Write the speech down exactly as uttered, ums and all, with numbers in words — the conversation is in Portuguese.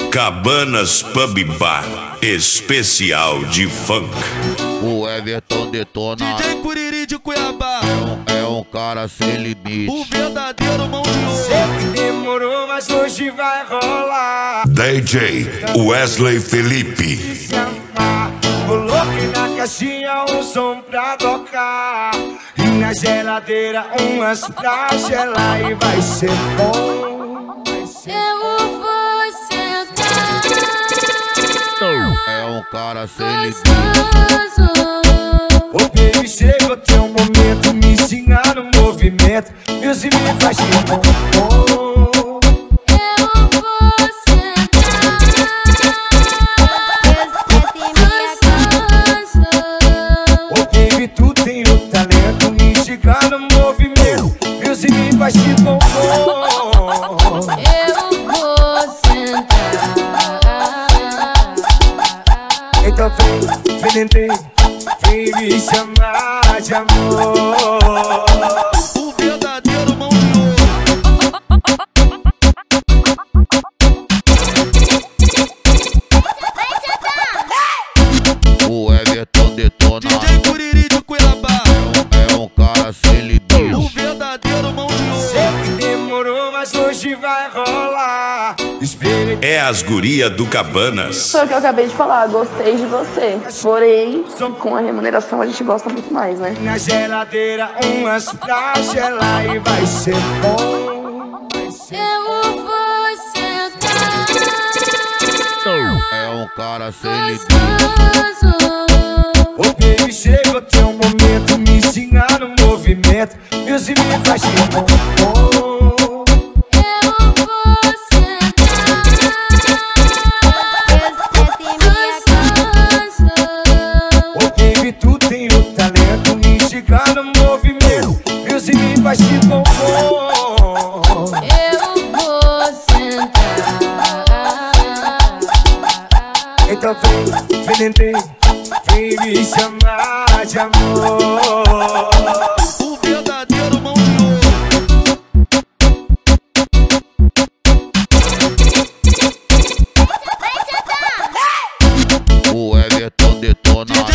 Cabanas Pub Bar, especial de funk. O Everton detona. D J Curiri de Cuiabá é um, é um cara sem limite. O verdadeiro mão de ouro. Sei que demorou, mas hoje vai rolar. D J Wesley Felipe. Se amar, coloquei na caixinha um som pra tocar. E na geladeira umas pra gelar. E vai ser bom. Vai ser Eu vou sentar. É um cara sem limite. Gostoso. Ô baby, chega o teu momento, me ensinar no movimento. Deus me faz de bom. Eu vou sentar. Gostoso. Ô baby, tu tem o talento, me ensinar no movimento. Deus me faz de bom. Eu vou sentar. Então vem, vem, vem, vem me chamar de amor. O verdadeiro mão de ouro. O Everton detona. D J Curiri de Cuiabá É um cara sem limite. O verdadeiro mão de ouro. Sei que demorou, mas hoje vai rolar. Espere. É as guria do Cabanas. Foi o que eu acabei de falar, gostei de você. Porém, com a remuneração a gente gosta muito mais, né? Na geladeira umas pra gelar. E vai ser bom. Vai ser Eu vou sentar. É um cara sem limite. Gostoso. Ô baby, chega o teu momento, me ensinar no movimento. Deus me faz de bom. Eu vou sentar. Gostoso. Ô baby, tu tem o talento, me ensinar no movimento. Deus me faz de bom. Eu vou sentar. Então vem, vem, vem, vem me chamar de amor. O verdadeiro mão de ouro. O Everton detona. D